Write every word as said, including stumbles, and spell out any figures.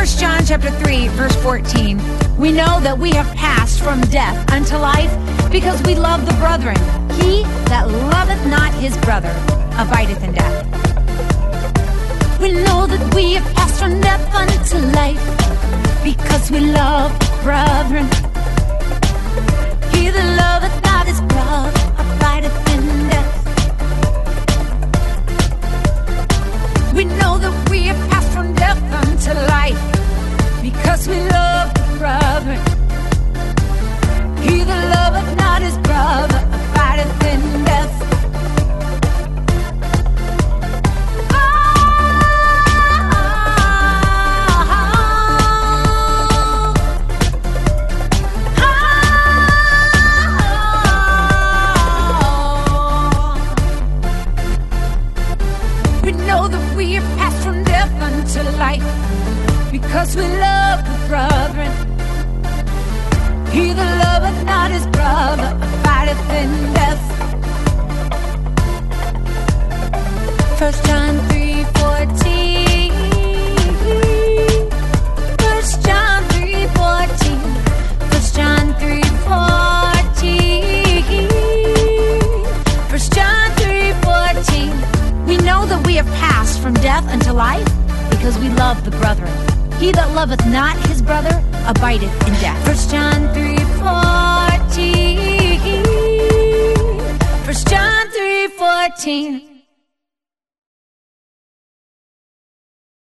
First John chapter three, verse fourteen. We know that we have passed from death unto life because we love the brethren. He that loveth not his brother abideth in death. We know that we have passed from death unto life because we love the brethren. He that loveth not his brother abideth in death. We know that we have passed from death unto life because we love the brethren. He that loveth not his brother abideth in death. Because we love the brethren. He that loveth not his brother abideth in death. First John three fourteen. First John three fourteen. First John three fourteen. First John three fourteen. We know that we have passed from death unto life because we love the brethren. He that loveth not his brother abideth in death. First John three fourteen. First John three fourteen.